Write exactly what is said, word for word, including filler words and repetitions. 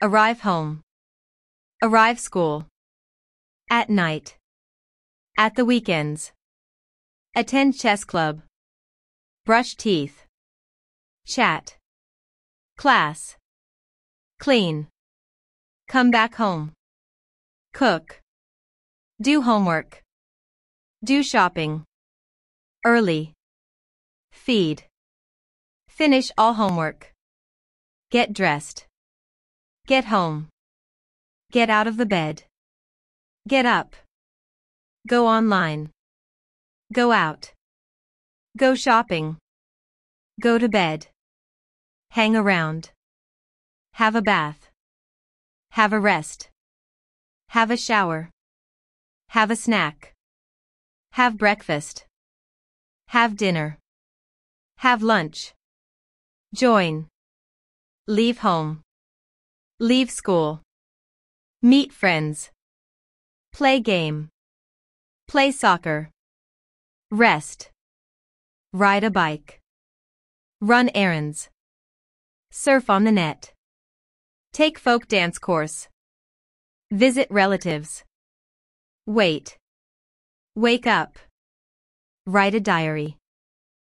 Arrive home. Arrive school. At night. At the weekends. Attend chess club. Brush teeth. Chat. Class. Clean. Come back home. Cook. Do homework. Do shopping. Early. Feed. Finish all homework. Get dressed. Get home. Get out of the bed. Get up. Go online. Go out. Go shopping. Go to bed. Hang around. Have a bath. Have a rest. Have a shower. Have a snack. Have breakfast. Have dinner. Have lunch. Join. Leave home. Leave school. Meet friends. Play game. Play soccer. Rest. Ride a bike. Run errands. Surf on the net. Take folk dance course. Visit relatives. Wait. Wake up. Write a diary.